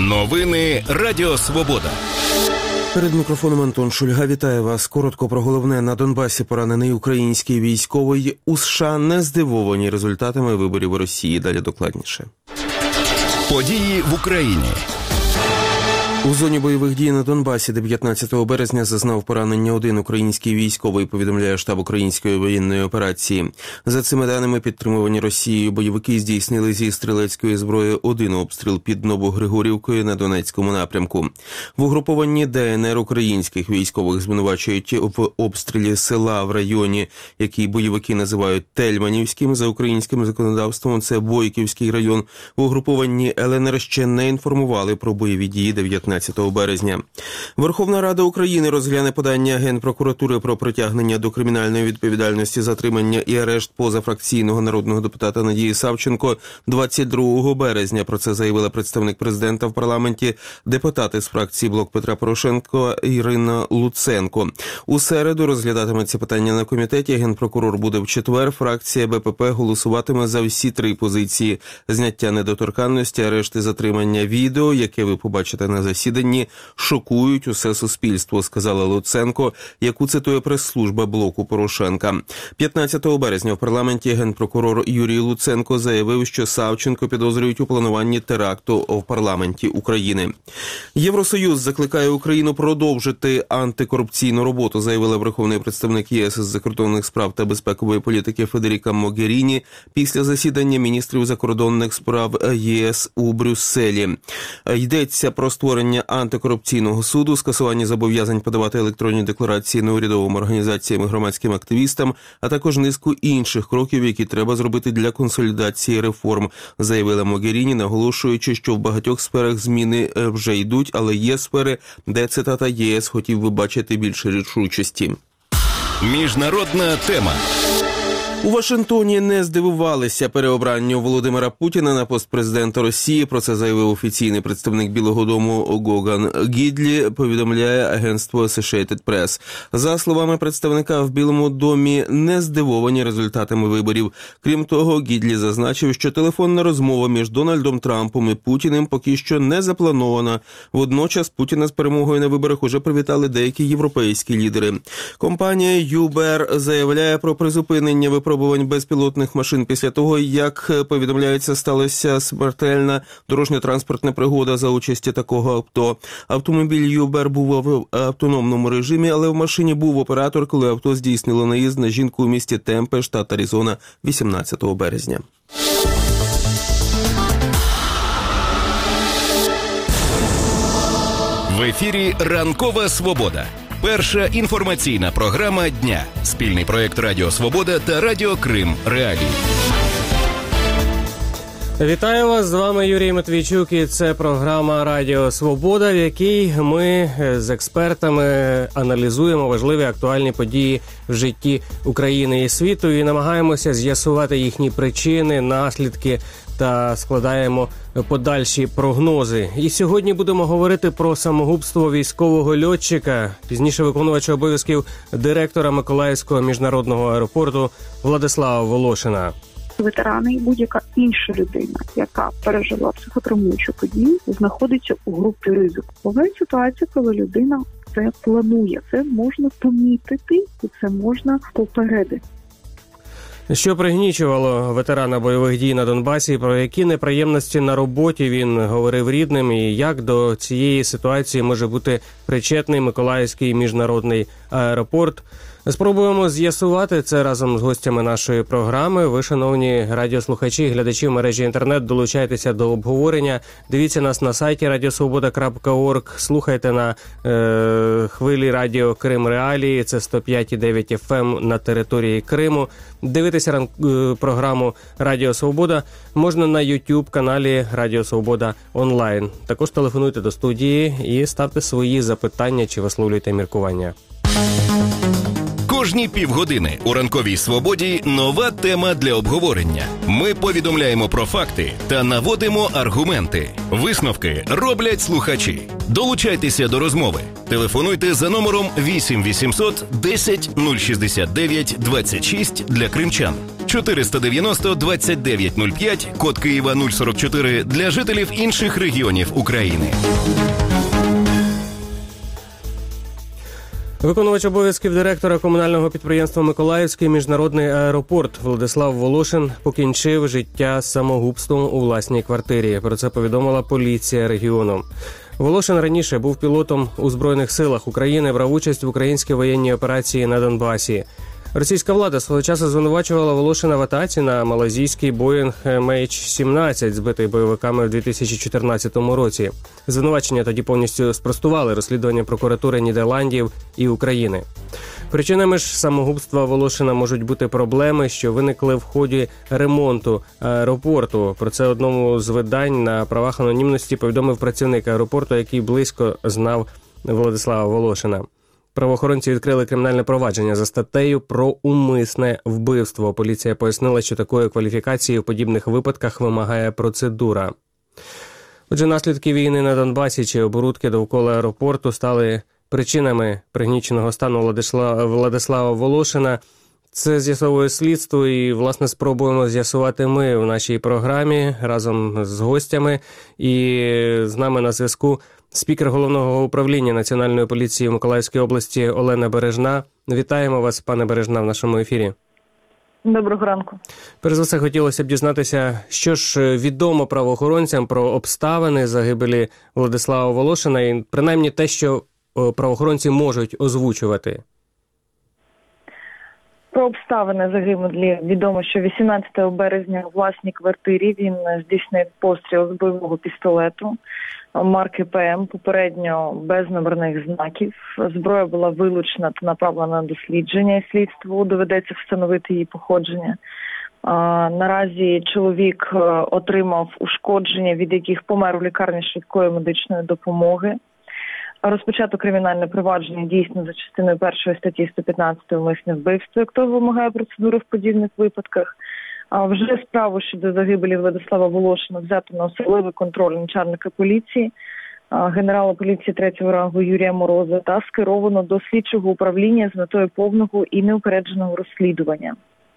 Новини Радіо Свобода. Перед мікрофоном Антон Шульга. Вітаю вас. Коротко про головне. На Донбасі поранений український військовий. У США не здивовані результатами виборів у Росії. Далі докладніше. Події в Україні. У зоні бойових дій на Донбасі 19 березня зазнав поранення один український військовий, повідомляє штаб української воєнної операції. За цими даними, підтримувані Росією бойовики здійснили зі стрілецької зброї один обстріл під Новогригорівкою на Донецькому напрямку. В угрупованні ДНР українських військових звинувачують в обстрілі села в районі, який бойовики називають Тельманівським. За українським законодавством це Бойківський район. В угрупованні ЛНР ще не інформували про бойові дії 19 березня. Верховна Рада України розгляне подання Генпрокуратури про притягнення до кримінальної відповідальності, затримання і арешт позафракційного народного депутата Надії Савченко 22 березня. Про це заявила представник президента в парламенті, депутати з фракції «Блок Петра Порошенка» Ірина Луценко. У середу розглядатиметься питання на комітеті. Генпрокурор буде в четвер. Фракція БПП голосуватиме за всі три позиції: зняття недоторканності, арешт і затримання. Відео, яке ви побачите на засіданні, шокують усе суспільство, сказала Луценко, яку цитує прес-служба блоку Порошенка. 15 березня в парламенті генпрокурор Юрій Луценко заявив, що Савченко підозрюють у плануванні теракту в парламенті України. Євросоюз закликає Україну продовжити антикорупційну роботу, заявила верховний представник ЄС з закордонних справ та безпекової політики Федеріка Могеріні після засідання міністрів закордонних справ ЄС у Брюсселі. Йдеться про створення антикорупційного суду, скасування зобов'язань подавати електронні декларації неурядовим організаціям і громадським активістам, а також низку інших кроків, які треба зробити для консолідації реформ, заявила Могеріні, наголошуючи, що в багатьох сферах зміни вже йдуть, але є сфери, де, цитата, ЄС хотів би бачити більше рішучості. Міжнародна тема. У Вашингтоні не здивувалися переобранню Володимира Путіна на пост президента Росії. Про це заявив офіційний представник Білого дому Гоган Гідлі, повідомляє агентство Associated Press. За словами представника, в Білому домі не здивовані результатами виборів. Крім того, Гідлі зазначив, що телефонна розмова між Дональдом Трампом і Путіним поки що не запланована. Водночас Путіна з перемогою на виборах уже привітали деякі європейські лідери. Компанія Uber заявляє про призупинення випробувань безпілотних машин після того, як, повідомляється, сталася смертельна дорожньо-транспортна пригода за участі такого авто. Автомобіль Uber був в автономному режимі, але в машині був оператор, коли авто здійснило наїзд на жінку у місті Темпе, штат Аризона, 18 березня. В ефірі «Ранкова Свобода». Перша інформаційна програма дня. Спільний проєкт Радіо Свобода та Радіо Крим Реалії. Вітаю вас, з вами Юрій Матвійчук, і це програма Радіо Свобода, в якій ми з експертами аналізуємо важливі актуальні події в житті України і світу і намагаємося з'ясувати їхні причини, наслідки та складаємо подальші прогнози. І сьогодні будемо говорити про самогубство військового льотчика, пізніше виконувача обов'язків директора Миколаївського міжнародного аеропорту Владислава Волошина. Ветерани і будь-яка інша людина, яка пережила психотравмуючу подію, знаходиться у групі ризику. Буває ситуація, коли людина це планує. Це можна помітити і це можна попередити. Що пригнічувало ветерана бойових дій на Донбасі, про які неприємності на роботі він говорив рідним, і як до цієї ситуації може бути причетний Миколаївський міжнародний аеропорт. Спробуємо з'ясувати це разом з гостями нашої програми. Ви, шановні радіослухачі і глядачі в мережі інтернет, долучайтеся до обговорення. Дивіться нас на сайті radiosvoboda.org, слухайте на хвилі Радіо Крим Реалії, це 105,9 FM на території Криму. Дивитися програму Радіо Свобода можна на YouTube-каналі Радіо Свобода онлайн. Також телефонуйте до студії і ставте свої запитання чи висловлюйте міркування. Кожні півгодини у «Ранковій Свободі» нова тема для обговорення. Ми повідомляємо про факти та наводимо аргументи. Висновки роблять слухачі. Долучайтеся до розмови. Телефонуйте за номером 8 800 10 069 26 для кримчан 490 2905, код Києва 044 для жителів інших регіонів України. Виконувач обов'язків директора комунального підприємства «Миколаївський міжнародний аеропорт» Владислав Волошин покінчив життя самогубством у власній квартирі. Про це повідомила поліція регіону. Волошин раніше був пілотом у Збройних силах України, брав участь в українській воєнній операції на Донбасі. Російська влада свого часу звинувачувала Волошина в атаці на малайзійський Боїнг MH17, збитий бойовиками в 2014 році. Звинувачення тоді повністю спростували розслідування прокуратури Нідерландів і України. Причинами ж самогубства Волошина можуть бути проблеми, що виникли в ході ремонту аеропорту. Про це одному з видань на правах анонімності повідомив працівник аеропорту, який близько знав Владислава Волошина. Правоохоронці відкрили кримінальне провадження за статтею про умисне вбивство. Поліція пояснила, що такої кваліфікації в подібних випадках вимагає процедура. Отже, наслідки війни на Донбасі чи оборудки довкола аеропорту стали причинами пригніченого стану Владислава Волошина. Це з'ясовує слідство і, власне, спробуємо з'ясувати ми в нашій програмі разом з гостями. І з нами на зв'язку спікер Головного управління Національної поліції в Миколаївській області Олена Бережна. Вітаємо вас, пане Бережна, в нашому ефірі. Доброго ранку. Перш за все, хотілося б дізнатися, що ж відомо правоохоронцям про обставини загибелі Владислава Волошина і принаймні те, що правоохоронці можуть озвучувати. Про обставини загибелі відомо, що 18 березня у власній квартирі він здійснив постріл з бойового пістолету марки ПМ, попередньо без номерних знаків. Зброя була вилучена та направлена на дослідження, і слідству доведеться встановити її походження. Наразі чоловік отримав ушкодження, від яких помер у лікарні швидкої медичної допомоги. Розпочато кримінальне провадження дійсно за частиною 1 статті 115 умисне вбивство, як то вимагає процедури в подібних випадках. Вже справу щодо загибелі Владислава Волошина взято на особливий контроль начальника поліції, генерала поліції 3-го рангу Юрія Мороза та скеровано до слідчого управління з метою повного і неупередженого розслідування.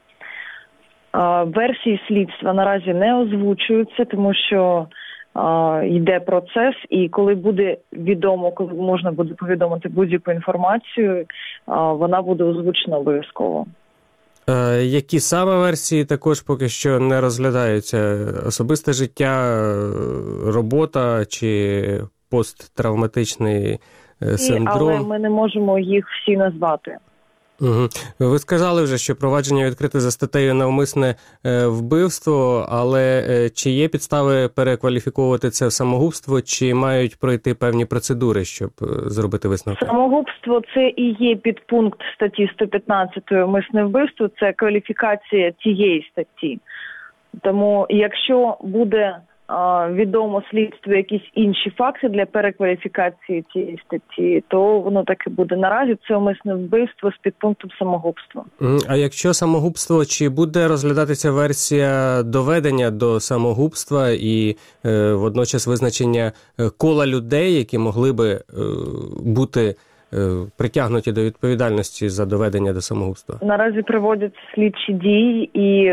Версії слідства наразі не озвучуються, тому що йде процес, і коли буде відомо, коли можна буде повідомити будь-яку інформацію, вона буде озвучена обов'язково. Які саме версії також поки що не розглядаються? Особисте життя, робота чи посттравматичний синдром? Але ми не можемо їх всі назвати. Угу. Ви сказали вже, що провадження відкрите за статтею «Навмисне вбивство», але чи є підстави перекваліфіковувати це в самогубство, чи мають пройти певні процедури, щоб зробити висновки? Самогубство – це і є підпункт статті 115 «Навмисне вбивство», це кваліфікація тієї статті. Тому якщо буде відомо слідству якісь інші факти для перекваліфікації цієї статті, то воно так і буде. Наразі це умисне вбивство з підпунктом самогубства. А якщо самогубство, чи буде розглядатися версія доведення до самогубства і водночас визначення кола людей, які могли би бути притягнуті до відповідальності за доведення до самогубства? Наразі проводяться слідчі дії і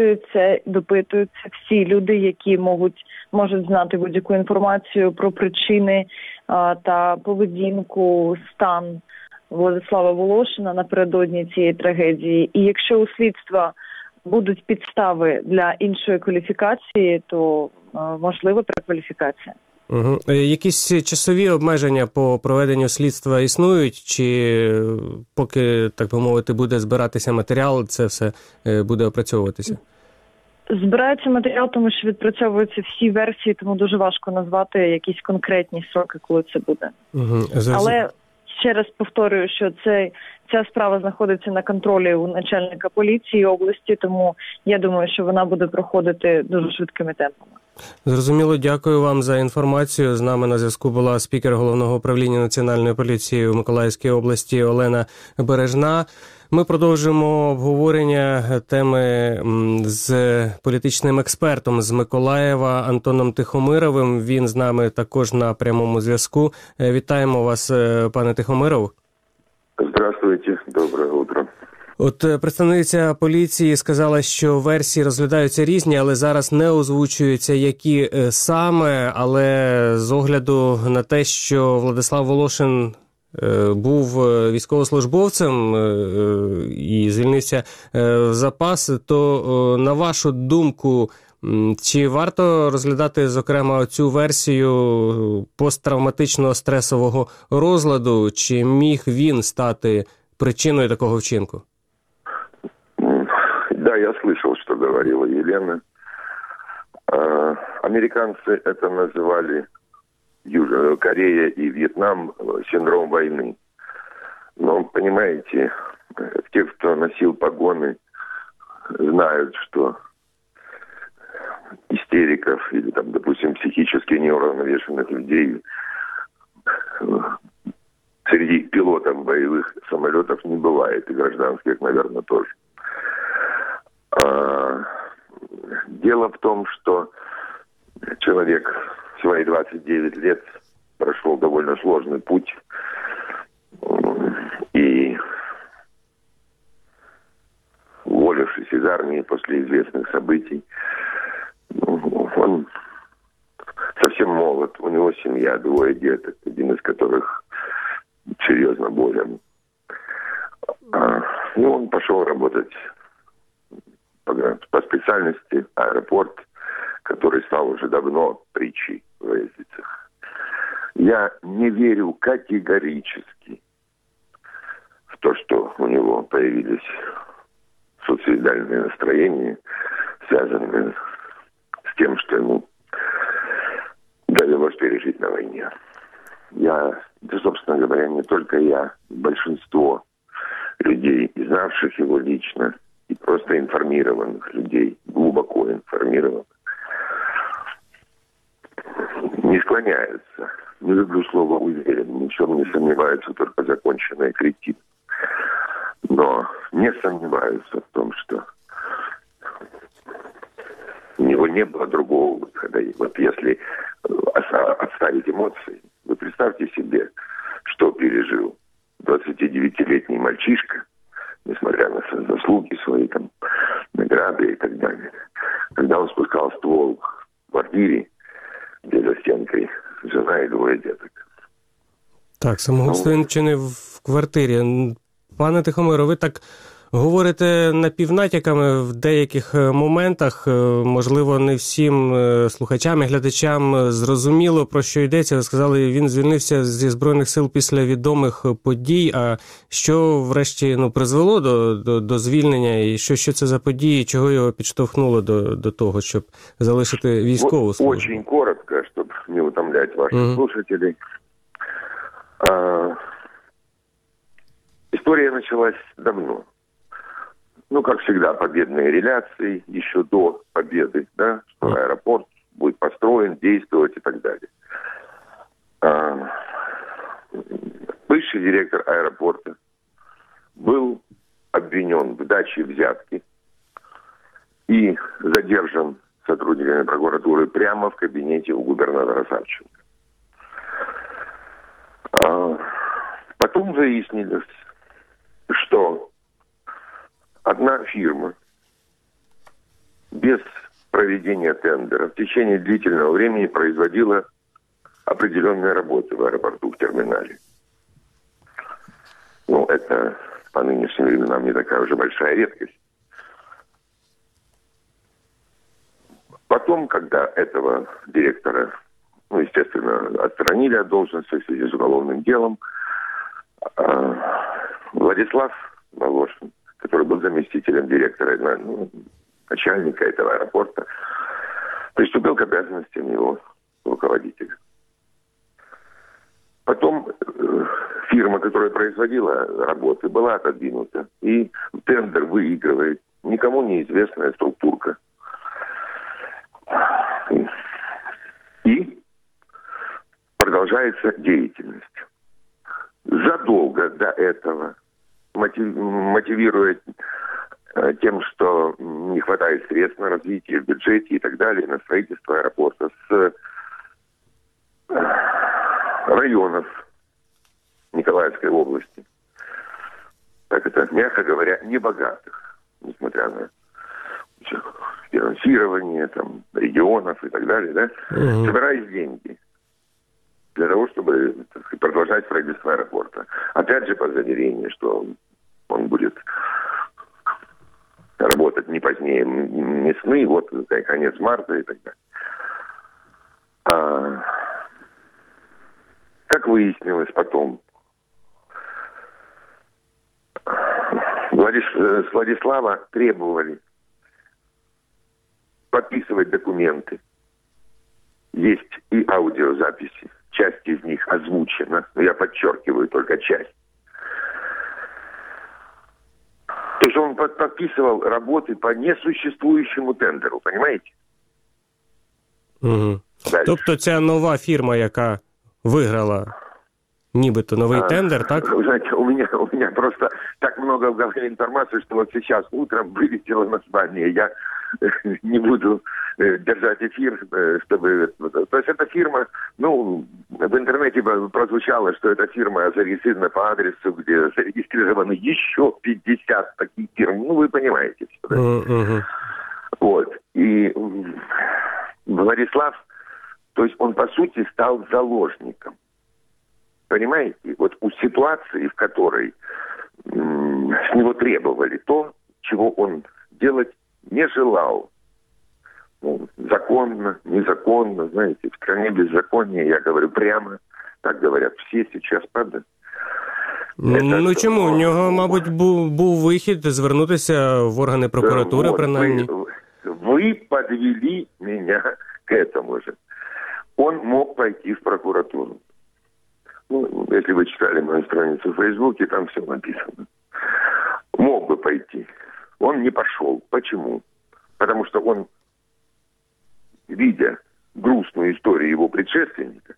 допитуються всі люди, які можуть знати будь-яку інформацію про причини та поведінку, стан Владислава Волошина напередодні цієї трагедії. І якщо у слідства будуть підстави для іншої кваліфікації, то можлива перекваліфікація. Угу. Якісь часові обмеження по проведенню слідства існують? Чи поки, так би мовити, буде збиратися матеріал, це все буде опрацьовуватися? Збирається матеріал, тому що відпрацьовуються всі версії, тому дуже важко назвати якісь конкретні сроки, коли це буде. Угу. Але ще раз повторюю, що ця справа знаходиться на контролі у начальника поліції області, тому я думаю, що вона буде проходити дуже швидкими темпами. Зрозуміло, дякую вам за інформацію. З нами на зв'язку була спікер Головного управління Національної поліції у Миколаївській області Олена Бережна. Ми продовжимо обговорення теми з політичним експертом з Миколаєва Антоном Тихомировим. Він з нами також на прямому зв'язку. Вітаємо вас, пане Тихомиров. Здравствуйте, доброе утро. От представниця поліції сказала, що версії розглядаються різні, але зараз не озвучується, які саме. Але з огляду на те, що Владислав Волошин був військовослужбовцем і звільнився в запас, то, на вашу думку, чи варто розглядати, зокрема, цю версію посттравматичного стресового розладу, чи міг він стати причиною такого вчинку? Да, я слышал, что говорила Елена. Американцы это называли Корея и Вьетнам синдром войны. Но, понимаете, те, кто носил погоны, знают, что истериков или, там, допустим, психически неуравновешенных людей среди пилотов боевых самолетов не бывает, и гражданских, наверное, тоже. Дело в том, что человек в свои 29 лет прошел довольно сложный путь, и, уволившись из армии после известных событий, он совсем молод, у него семья, 2 деток, один из которых серьезно болен. И он пошел работать по специальности аэропорт, который стал уже давно притчей в языцах. Я не верю категорически в то, что у него появились суицидальные настроения, связанные с тем, что ему довелось пережить на войне. Да, собственно говоря, не только я, большинство людей, знавших его лично, и просто информированных людей, глубоко информированных, не склоняются, не люблю слово «уверен», ни в чем не сомневаются, только законченные кретины. Но не сомневаются в том, что у него не было другого выхода. И вот если отставить эмоции, вы представьте себе, что пережил 29-летний мальчишка, несмотря на заслуги свои, там, награды и так далее, когда он спускал ствол в квартире, где за стенкой жена и 2 деток. Так, самогубство він вчинив в квартирі. Пане Тихомиро, ви так говорите напівнатяками в деяких моментах. Можливо, не всім слухачам і глядачам зрозуміло, про що йдеться. Ви сказали, він звільнився зі Збройних сил після відомих подій. А що, врешті, призвело до звільнення? І що це за події? Чого його підштовхнуло до того, щоб залишити військову службу? Очень коротко, щоб не утомлять ваших слушателей. История началась давно. Как всегда, победные реляции, еще до победы, да, что аэропорт будет построен, действовать и так далее. Бывший директор аэропорта был обвинен в даче взятки и задержан сотрудниками прокуратуры прямо в кабинете у губернатора Савченко. Потом выяснилось, что одна фирма без проведения тендера в течение длительного времени производила определенные работы в аэропорту, в терминале. Это по нынешним временам не такая уже большая редкость. Потом, когда этого директора, естественно, отстранили от должности в связи с уголовным делом, Владислав Волошин, который был заместителем директора, начальника этого аэропорта, приступил к обязанностям его руководителя. Потом фирма, которая производила работы, была отодвинута, и тендер выигрывает никому неизвестная структурка. И продолжается деятельность. Задолго до этого, мотивируя тем, что не хватает средств на развитие в бюджете и так далее, на строительство аэропорта, с районов Николаевской области так это, мягко говоря, небогатых, несмотря на финансирование там, регионов и так далее, да, собирать деньги для того, чтобы, так сказать, продолжать строительство аэропорта. Опять же, по заверению, что он будет работать не позднее весны, вот конец марта и так далее. Как выяснилось потом, с Владислава требовали подписывать документы. Есть и аудиозаписи. Часть из них озвучена, но я подчеркиваю, только часть. То есть он подписывал работы по несуществующему тендеру, понимаете? Угу. Тобто ця нова фірма, яка виграла нібито новий тендер, так? Вы знаете, у меня просто так много в голове информации, что вот сейчас утром вылетело название. Я не буду держать эфир, чтобы... То есть эта фирма, ну, в интернете прозвучало, что эта фирма зарегистрирована по адресу, где зарегистрированы еще 50 таких фирм. Ну, вы понимаете все, да? Вот. И Владислав, то есть он, по сути, стал заложником. Понимаете? Вот у ситуации, в которой с него требовали то, чего он делать не желал. Ну, законно, незаконно, знаете, в стране беззакония, я говорю прямо, так говорят все сейчас, правда? Ну чому? У нього, мабуть, був вихід звернутися в органи прокуратури, принаймні. Вы подвели меня к этому же. Он мог пойти в прокуратуру. Ну, если вы читали мою страницу в Фейсбуке, там все написано. Мог бы пойти. Он не пошел. Почему? Потому что он, видя грустную историю его предшественника,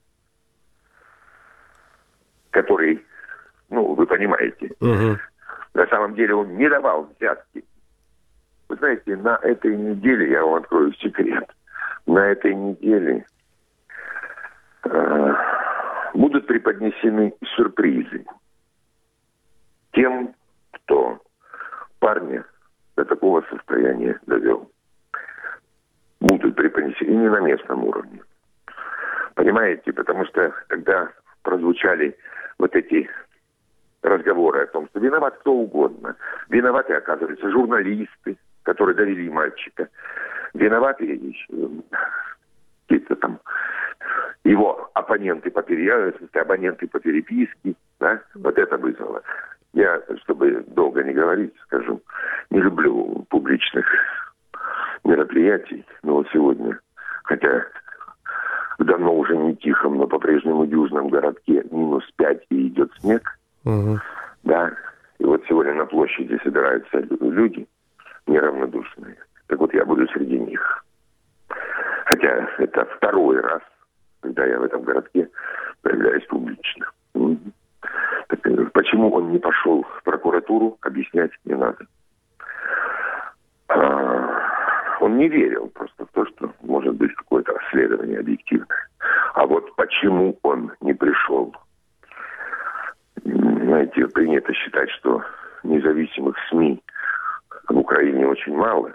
который, ну, вы понимаете, на самом деле он не давал взятки. Вы знаете, на этой неделе, я вам открою секрет, на этой неделе будут преподнесены сюрпризы тем, кто парня до такого состояния довел. Будут преподнесены и не на местном уровне. Понимаете? Потому что когда прозвучали вот эти разговоры о том, что виноват кто угодно, виноваты, оказывается, журналисты, которые довели мальчика, виноваты какие-то там его абоненты по переписке, да, вот это вызвало. Я, чтобы долго не говорить, скажу, не люблю публичных мероприятий, но вот сегодня, хотя в давно уже не тихом, но по-прежнему южном городке -5 и идет снег, да, и вот сегодня на площади собираются люди неравнодушные. Так вот я буду среди них. Хотя это второй раз, когда я в этом городке появляюсь публично. Так, почему он не пошел в прокуратуру, объяснять не надо. Он не верил просто в то, что может быть какое-то расследование объективное. А вот почему он не пришел? Знаете, принято считать, что независимых СМИ в Украине очень мало.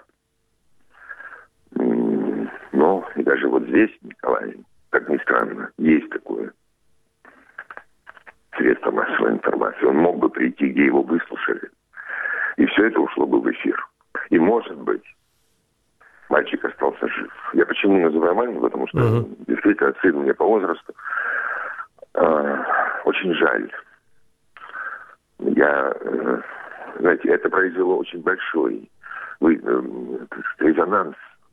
Но и даже вот здесь, Николай, как ни странно, есть такое средство массовой информации. Он мог бы прийти, где его выслушали. И все это ушло бы в эфир. И, может быть, мальчик остался жив. Я почему называю маленьким? Потому что, действительно, сын мне по возрасту. Очень жаль. Знаете, это произвело очень большой резонанс.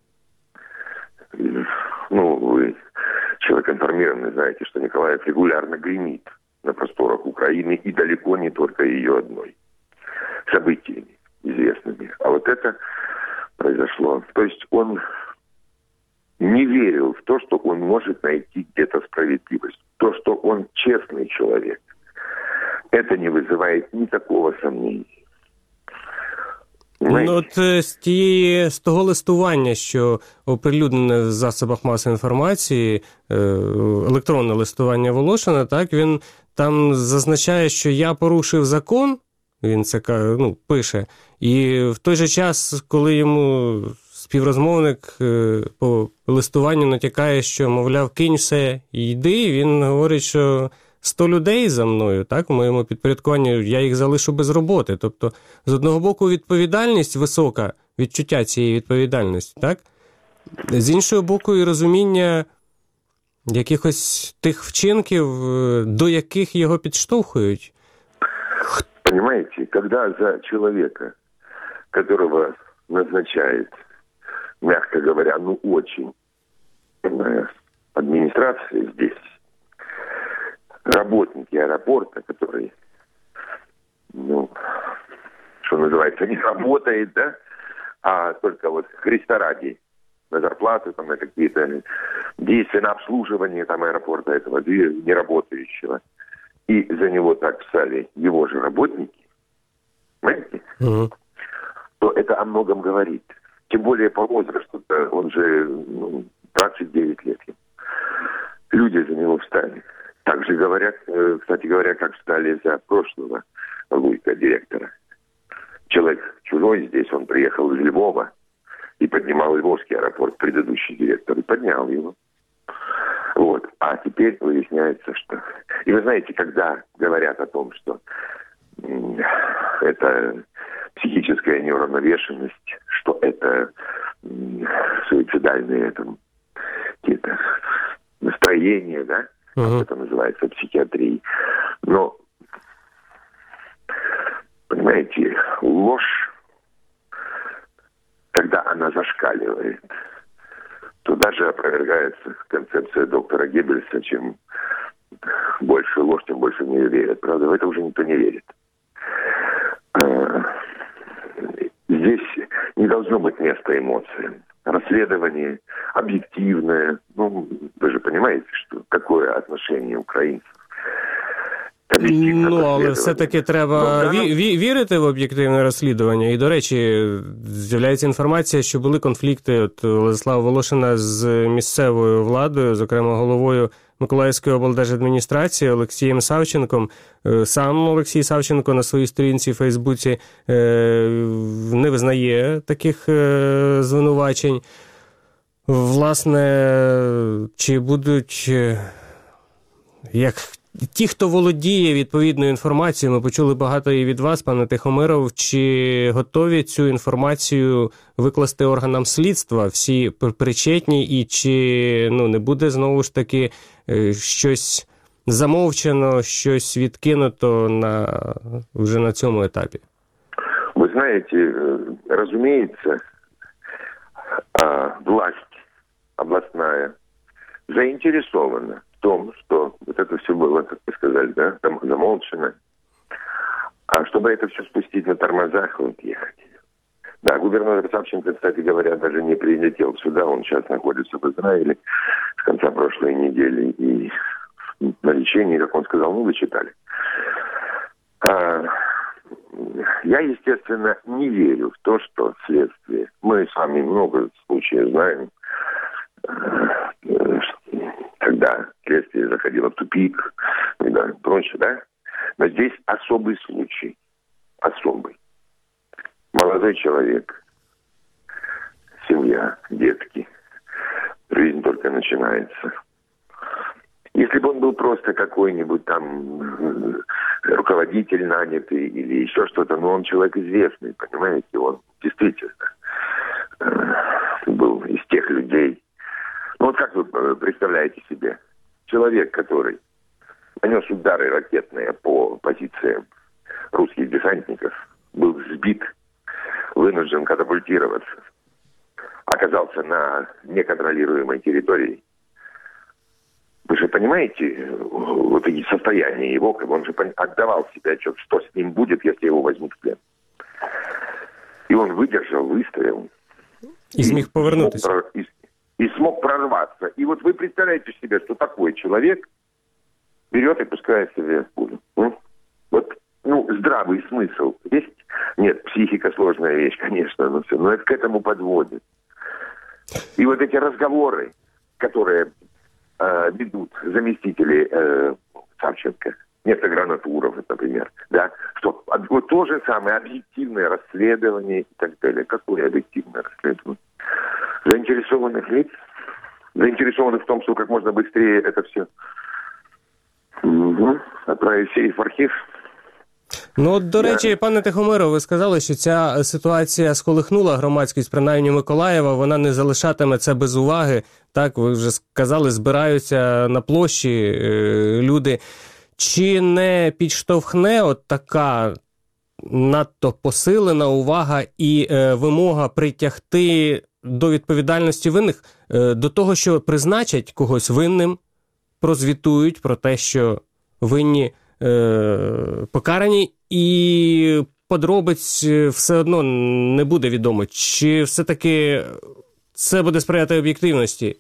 Ну, вы человек информированный, знаете, что Николаев регулярно гремит на просторах Украины, и далеко не только ее одной. Событиями известными. А вот это произошло. То есть он не верил в то, что он может найти где-то справедливость. То, что он честный человек, это не вызывает никакого сомнения. Ну, от з того листування, що оприлюднене в засобах масової інформації, електронне листування Волошина, так, він там зазначає, що я порушив закон, він це пише. І в той же час, коли йому співрозмовник по листуванню натякає, що, мовляв, кинь все і йди, він говорить, що 100 людей за мною, так, в моєму підпорядкуванні, я їх залишу без роботи. Тобто, з одного боку, відповідальність висока, відчуття цієї відповідальності, так? З іншого боку, і розуміння якихось тих вчинків, до яких його підштовхують. Понимаете, когда за человека, которого назначает, мягко говоря, очень администрация здесь, работники аэропорта, которые, что называется, не работает, да, а только вот Христа ради, на зарплату, там, на какие-то действия, на обслуживание там аэропорта этого неработающего. И за него так писали его же работники, понимаете, то это о многом говорит. Тем более по возрасту, он же 29 лет. Люди за него встали. Так же говорят, кстати говоря, как встали за прошлого Луйка, директора. Человек чужой здесь, он приехал из Львова и поднимал Львовский аэропорт, предыдущий директор, и поднял его. Вот. А теперь выясняется, что... И вы знаете, когда говорят о том, что это психическая неуравновешенность, что это суицидальные там, какие-то настроения, да, как это называется в психиатрии. Но, понимаете, ложь, когда она зашкаливает, то даже опровергается концепция доктора Геббельса, чем больше ложь, тем больше в нее верят. Правда, в это уже никто не верит. Здесь не должно быть места эмоциям. Расследование объективное. Вы же понимаете, что какое отношение украинцев. Але все-таки треба вірити в об'єктивне розслідування. І, до речі, з'являється інформація, що були конфлікти от Владислава Волошина з місцевою владою, зокрема головою Миколаївської облдержадміністрації Олексієм Савченком. Сам Олексій Савченко на своїй сторінці в Фейсбуці не визнає таких звинувачень. Власне, чи будуть, як ті, хто володіє відповідною інформацією, ми почули багато і від вас, пане Тихомиров, чи готові цю інформацію викласти органам слідства, всі причетні, і чи не буде знову ж таки щось замовчено, щось відкинуто вже на цьому етапі? Ви знаєте, разумеется, власть областная заинтересована в том, что вот это все было, как вы сказали, да, замолчено. А чтобы это все спустить на тормозах и уехать. Да, губернатор Савченко, кстати говоря, даже не прилетел сюда. Он сейчас находится в Израиле с конца прошлой недели. И на лечении, как он сказал, вы читали. Я, естественно, не верю в то, что следствие. Мы с вами много случаев знаем, когда следствие заходило в тупик и прочее, да? Но здесь особый случай. Особый. Молодой человек, семья, детки. Жизнь только начинается. Если бы он был просто какой-нибудь там руководитель нанятый или еще что-то, но он человек известный, понимаете, он действительно был из тех людей. Ну вот как вы представляете себе, человек, который нанес удары ракетные по позициям русских десантников, был сбит, вынужден катапультироваться, оказался на неконтролируемой территории. Вы же понимаете вот эти состояния его, он же отдавал себе отчет, что с ним будет, если его возьмут в плен. И он выдержал, выстоял. И смог повернуться. И смог прорваться. И вот вы представляете себе, что такой человек берет и пускает себе пулю. Вот, здравый смысл есть? Нет, психика сложная вещь, конечно, но это к этому подводит. И вот эти разговоры, которые ведут заместители Савченко, нефтегранатуров, например, да, что вот то же самое объективное расследование и так далее. Какое объективное расследование? Заинтересованных лиц, заинтересованных в том, что как можно быстрее это все отправить в архив. Ну, от, до речі, пане Тихомиров, ви сказали, що ця ситуація сколихнула громадськість, принаймні Миколаєва, вона не залишатиме це без уваги. Так, ви вже сказали, збираються на площі люди. Чи не підштовхне от така надто посилена увага і вимога притягти до відповідальності винних до того, що призначать когось винним, прозвітують про те, що винні покарані, і подробиць все одно не буде відомо? Чи все-таки це буде сприяти об'єктивності?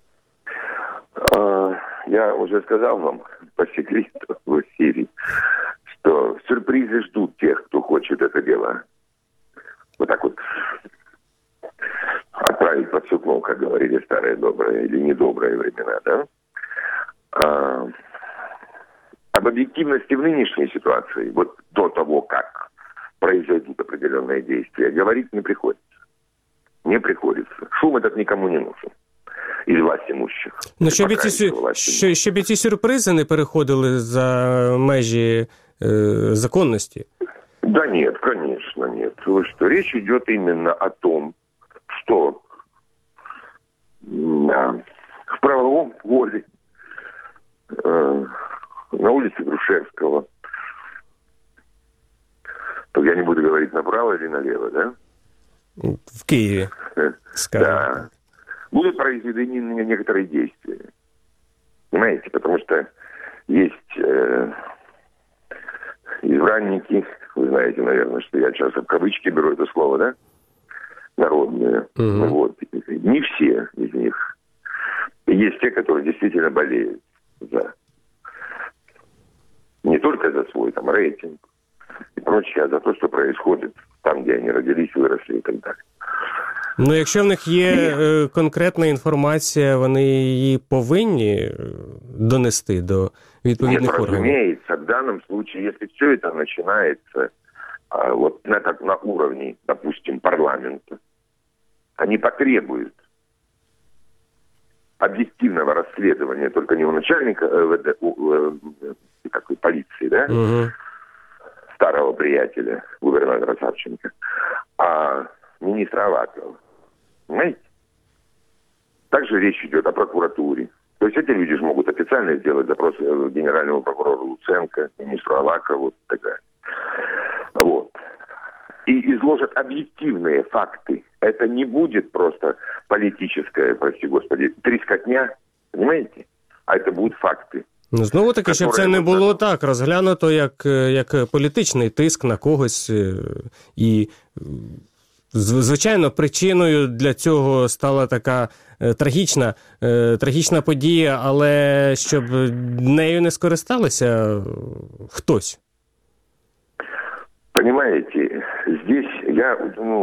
Я уже сказал вам по секрету в эфире, что сюрпризы ждут тех, кто хочет это дело вот так вот отправить под сукно, как говорили старые добрые или недобрые времена, да? Об объективности в нынешней ситуации, вот до того, как произойдут определенные действия, говорить не приходится. Не приходится. Шум этот никому не нужен. Із власть имущих. Ну, щоб ці сюрпризи не переходили за межі законності? Да нет, конечно, нет. Вы что, речь идет именно о том, что в правовом поле на улице Грушевского, то я не буду говорить направо или налево, да? В Киеве, скажем. Да. Будут произведены некоторые действия. Понимаете? Потому что есть избранники, вы знаете, наверное, что я часто в кавычки беру это слово, да? Народные. Угу. Вот. Не все из них. Есть те, которые действительно болеют за не только за свой там рейтинг и прочее, а за то, что происходит там, где они родились, выросли и так далее. Ну, якщо в них є конкретна інформація, вони її повинні донести до відповідних органів? Разумеется, в данном случае, если все это начинается вот на уровне, допустим, парламента, они потребуют объективного расследования, только не у начальника такой полиции, да, старого приятеля губернатора Савченко, а министра Авакова. Понимаете? Также речь идет о прокуратуре. То есть эти люди же могут официально сделать запрос генеральному прокурору Луценко, министру Авакову и так далее. Вот. И изложат объективные факты. Это не будет просто политическое, прости господи, трескотня, понимаете? А это будут факты. Ну, знову таки, щоб це не було так розглянуто, як політичний тиск на когось. І, звичайно, причиною для цього стала така трагічна подія, але щоб нею не скористалися хтось. Понимаете, здесь я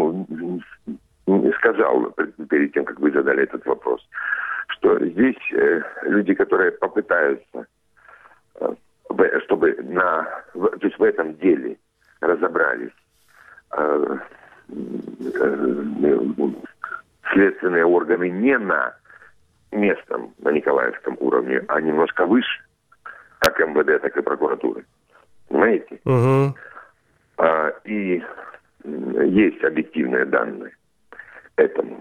сказал перед тем, как вы задали этот вопрос, что здесь люди, которые попытаются, чтобы то есть в этом деле разобрались следственные органы не на местном, на Николаевском уровне, а немножко выше, как МВД, так и прокуратуры. Понимаете? Угу. И есть объективные данные этому.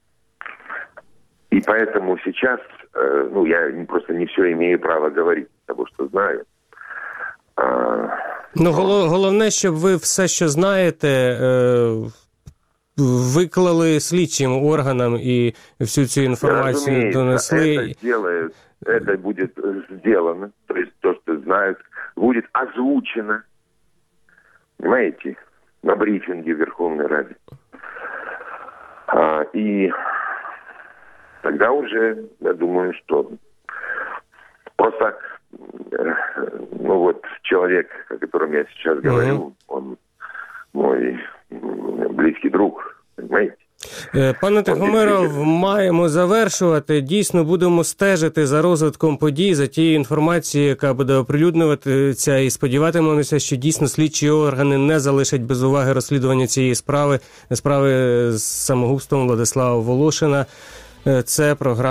И поэтому сейчас, я просто не все имею право говорить, того, что знаю. Головне, щоб ви все, що знаєте, виклали слідчим органам і всю цю інформацію донесли. Это будет сделано, то есть то, что знают, будет озвучено, понимаете, на брифинге в Верховной Раде. И тогда уже, я думаю, что просто, человек, о котором я сейчас говорю, он мой близкий друг, понимаете? Пане Тихомиров, маємо завершувати. Дійсно, будемо стежити за розвитком подій, за тією інформацією, яка буде оприлюднюватися, і сподіватимемося, що дійсно слідчі органи не залишать без уваги розслідування цієї справи з самогубством Владислава Волошина. Це програма